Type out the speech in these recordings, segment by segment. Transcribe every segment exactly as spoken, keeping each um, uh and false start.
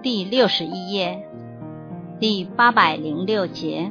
第六十一页，第八百零六节。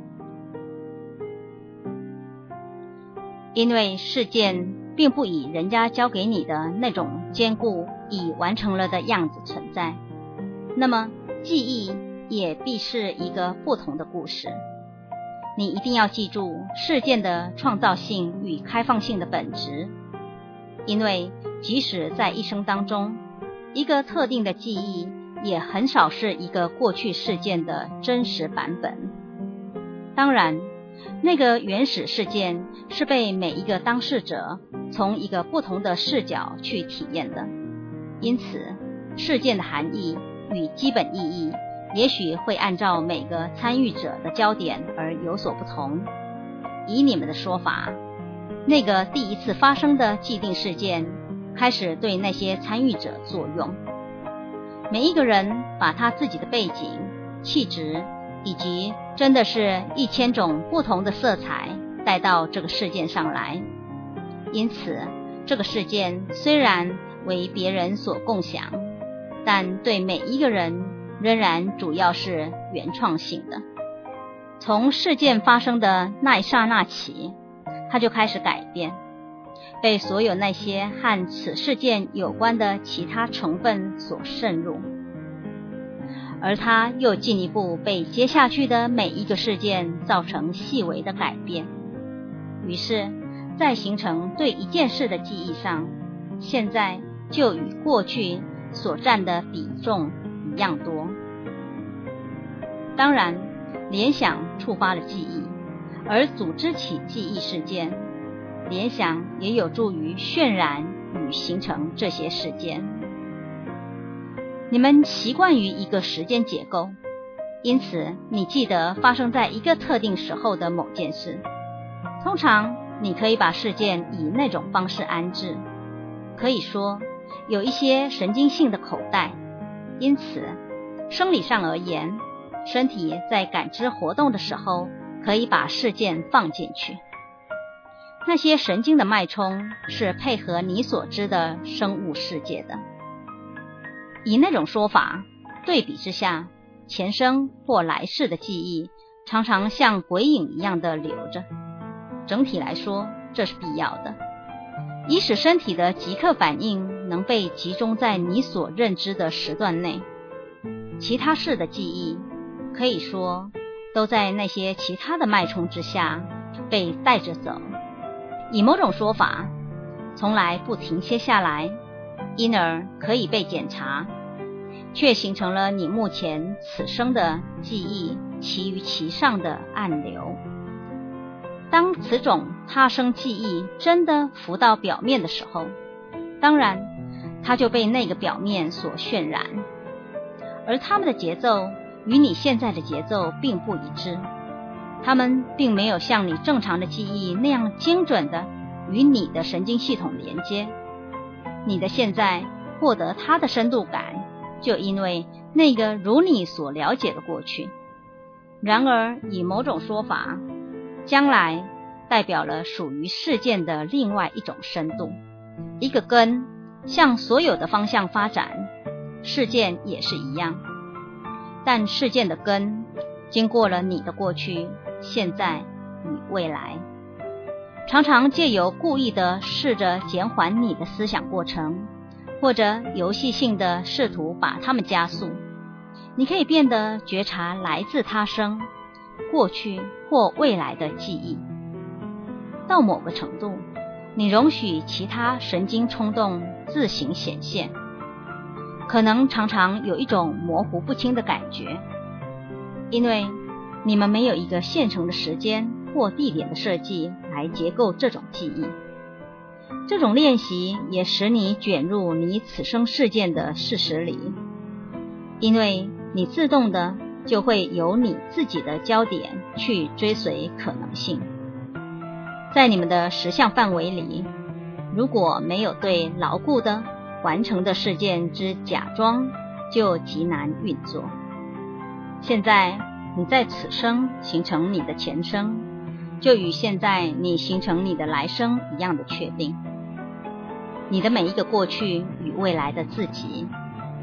因为事件并不以人家交给你的那种坚固已完成了的样子存在，那么记忆也必是一个不同的故事。你一定要记住事件的创造性与开放性的本质，因为即使在一生当中，一个特定的记忆也很少是一个过去事件的真实版本。当然，那个原始事件是被每一个当事者从一个不同的视角去体验的，因此事件的含义与基本意义也许会按照每个参与者的焦点而有所不同。以你们的说法，那个第一次发生的既定事件开始对那些参与者作用，每一个人把他自己的背景、气质以及真的是一千种不同的色彩带到这个事件上来，因此这个事件虽然为别人所共享，但对每一个人仍然主要是原创性的。从事件发生的那一刹那起，它就开始改变，被所有那些和此事件有关的其他成分所渗入，而它又进一步被接下去的每一个事件造成细微的改变。于是在形成对一件事的记忆上，现在就与过去所占的比重一样多。当然，联想触发了记忆，而组织起记忆事件，联想也有助于渲染与形成这些事件。你们习惯于一个时间结构，因此你记得发生在一个特定时候的某件事。通常你可以把事件以那种方式安置，可以说有一些神经性的口袋，因此生理上而言，身体在感知活动的时候可以把事件放进去。那些神经的脉冲是配合你所知的生物世界的。以那种说法对比之下，前生或来世的记忆常常像鬼影一样的留着。整体来说，这是必要的，以使身体的即刻反应能被集中在你所认知的时段内。其他事的记忆可以说都在那些其他的脉冲之下被带着走，以某种说法从来不停歇下来，因而可以被检查，却形成了你目前此生的记忆其于其上的暗流。当此种他生记忆真的浮到表面的时候，当然它就被那个表面所渲染，而它们的节奏与你现在的节奏并不一致，它们并没有像你正常的记忆那样精准的与你的神经系统连接。你的现在获得它的深度感，就因为那个如你所了解的过去。然而以某种说法，将来代表了属于事件的另外一种深度。一个根向所有的方向发展，事件也是一样，但事件的根经过了你的过去、现在与未来，常常借由故意的试着减缓你的思想过程，或者游戏性的试图把它们加速，你可以变得觉察来自他生、过去或未来的记忆。到某个程度，你容许其他神经冲动自行显现，可能常常有一种模糊不清的感觉，因为你们没有一个现成的时间或地点的设计来结构这种记忆。这种练习也使你卷入你此生事件的事实里，因为你自动的就会由你自己的焦点去追随可能性。在你们的实相范围里，如果没有对牢固的完成的事件之假装，就极难运作。现在你在此生形成你的前生，就与现在你形成你的来生一样的确定。你的每一个过去与未来的自己，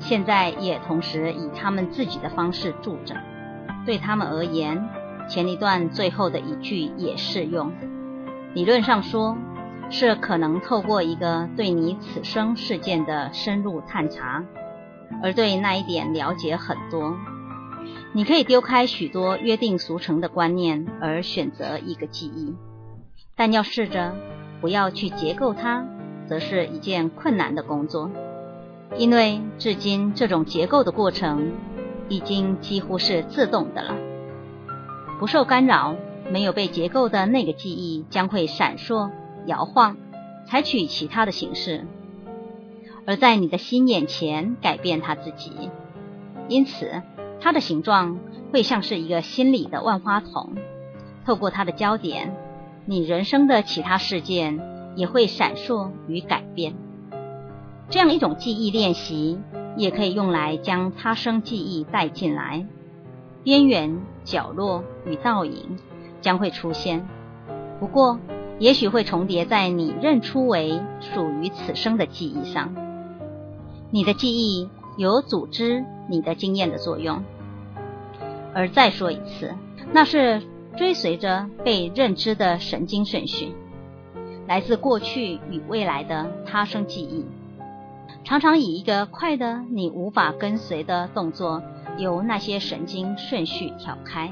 现在也同时以他们自己的方式住着。对他们而言，前一段最后的一句也适用。理论上说，是可能透过一个对你此生事件的深入探查，而对那一点了解很多。你可以丢开许多约定俗成的观念，而选择一个记忆，但要试着不要去结构它，则是一件困难的工作，因为至今这种结构的过程已经几乎是自动的了。不受干扰，没有被结构的那个记忆将会闪烁、摇晃，采取其他的形式，而在你的心眼前改变它自己。因此它的形状会像是一个心理的万花筒，透过它的焦点，你人生的其他事件也会闪烁与改变。这样一种记忆练习也可以用来将他生记忆带进来，边缘、角落与倒影将会出现，不过也许会重叠在你认出为属于此生的记忆上。你的记忆有组织你的经验的作用，而再说一次，那是追随着被认知的神经顺序，来自过去与未来的他生记忆，常常以一个快的你无法跟随的动作，由那些神经顺序挑开。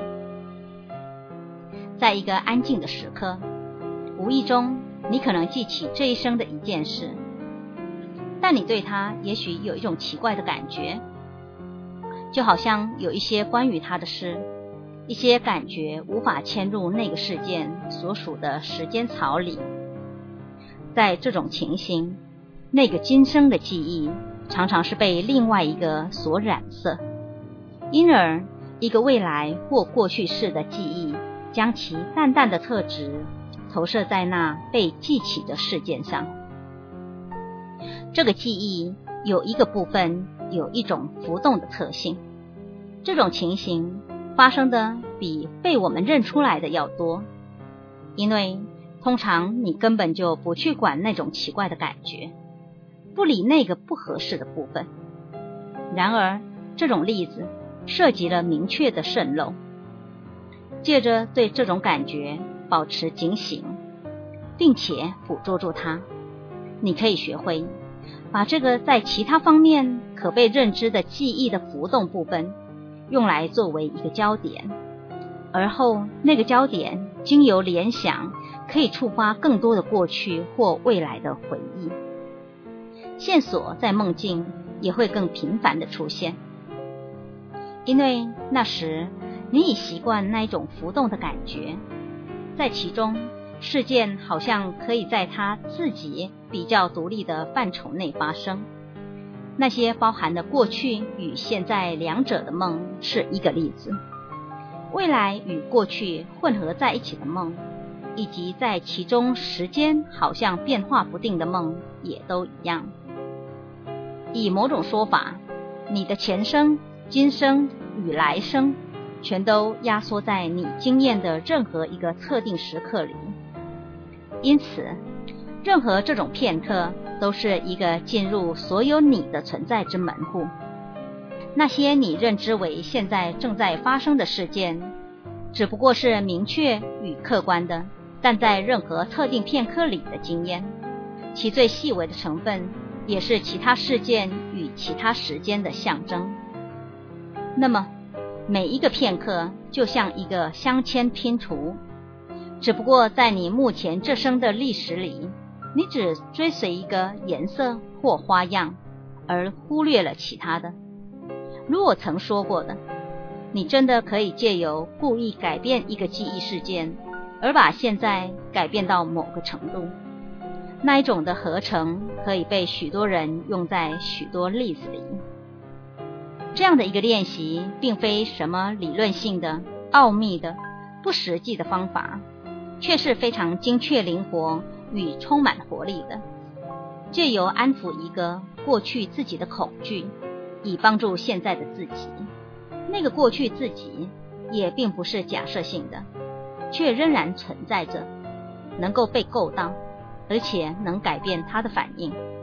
在一个安静的时刻，无意中你可能记起这一生的一件事，但你对它也许有一种奇怪的感觉，就好像有一些关于它的事，一些感觉无法嵌入那个事件所属的时间槽里。在这种情形，那个今生的记忆常常是被另外一个所染色，因而一个未来或过去式的记忆将其淡淡的特质投射在那被记起的事件上。这个记忆有一个部分有一种浮动的特性，这种情形发生的比被我们认出来的要多，因为通常你根本就不去管那种奇怪的感觉，不理那个不合适的部分。然而这种例子涉及了明确的渗漏，借着对这种感觉保持警醒，并且捕捉住它，你可以学会把这个在其他方面可被认知的记忆的浮动部分用来作为一个焦点，而后那个焦点经由联想可以触发更多的过去或未来的回忆。线索在梦境也会更频繁的出现，因为那时你已习惯那一种浮动的感觉，在其中事件好像可以在它自己比较独立的范畴内发生。那些包含的过去与现在两者的梦是一个例子，未来与过去混合在一起的梦，以及在其中时间好像变化不定的梦也都一样。以某种说法，你的前生、今生与来生全都压缩在你经验的任何一个特定时刻里，因此任何这种片刻都是一个进入所有你的存在之门户。那些你认知为现在正在发生的事件，只不过是明确与客观的但在任何特定片刻里的经验，其最细微的成分也是其他事件与其他时间的象征。那么每一个片刻就像一个镶嵌拼图，只不过在你目前这生的历史里，你只追随一个颜色或花样，而忽略了其他的。如我曾说过的，你真的可以借由故意改变一个记忆事件，而把现在改变到某个程度。那一种的合成可以被许多人用在许多例子里。这样的一个练习并非什么理论性的、奥秘的、不实际的方法，却是非常精确灵活与充满活力的，借由安抚一个过去自己的恐惧，以帮助现在的自己。那个过去自己也并不是假设性的，却仍然存在着，能够被够到，而且能改变他的反应，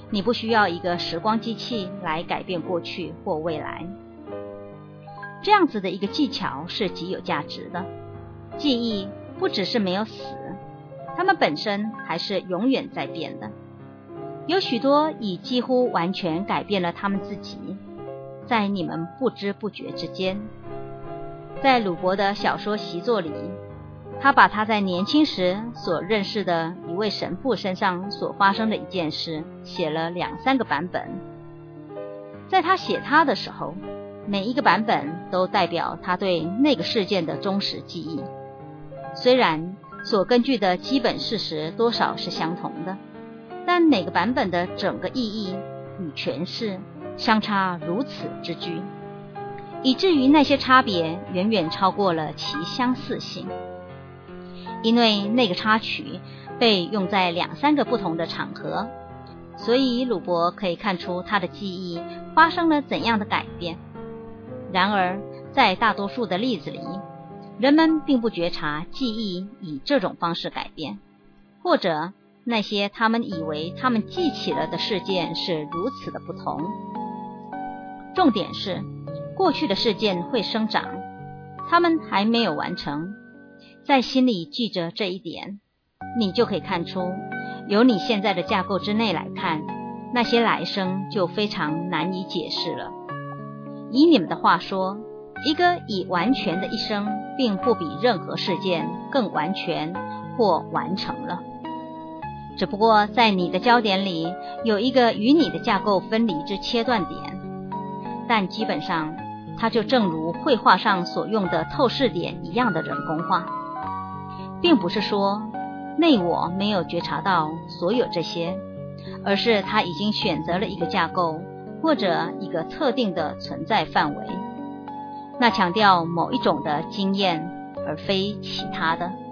你不需要一个时光机器来改变过去或未来。这样子的一个技巧是极有价值的。记忆不只是没有死，它们本身还是永远在变的。有许多已几乎完全改变了他们自己，在你们不知不觉之间。在鲁伯的小说习作里，他把他在年轻时所认识的一位神父身上所发生的一件事写了两三个版本。在他写他的时候，每一个版本都代表他对那个事件的忠实记忆，虽然所根据的基本事实多少是相同的，但每个版本的整个意义与诠释相差如此之巨，以至于那些差别远远超过了其相似性。因为那个插曲被用在两三个不同的场合，所以鲁伯可以看出他的记忆发生了怎样的改变。然而在大多数的例子里，人们并不觉察记忆以这种方式改变，或者那些他们以为他们记起了的事件是如此的不同。重点是，过去的事件会生长，他们还没有完成。在心里记着这一点，你就可以看出，由你现在的架构之内来看，那些来生就非常难以解释了。以你们的话说，一个已完全的一生并不比任何事件更完全或完成了，只不过在你的焦点里有一个与你的架构分离之切断点，但基本上它就正如绘画上所用的透视点一样的人工化，并不是说内我没有觉察到所有这些，而是他已经选择了一个架构或者一个特定的存在范围，那强调某一种的经验而非其他的。